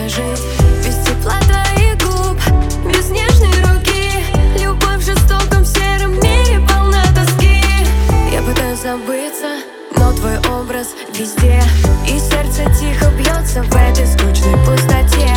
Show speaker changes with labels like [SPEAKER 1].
[SPEAKER 1] жить без тепла твоих губ, без нежной руки. Любовь в жестоком сером мире полна тоски. Я пытаюсь забыться, но твой образ везде, и сердце тихо бьется в этой скучной пустоте.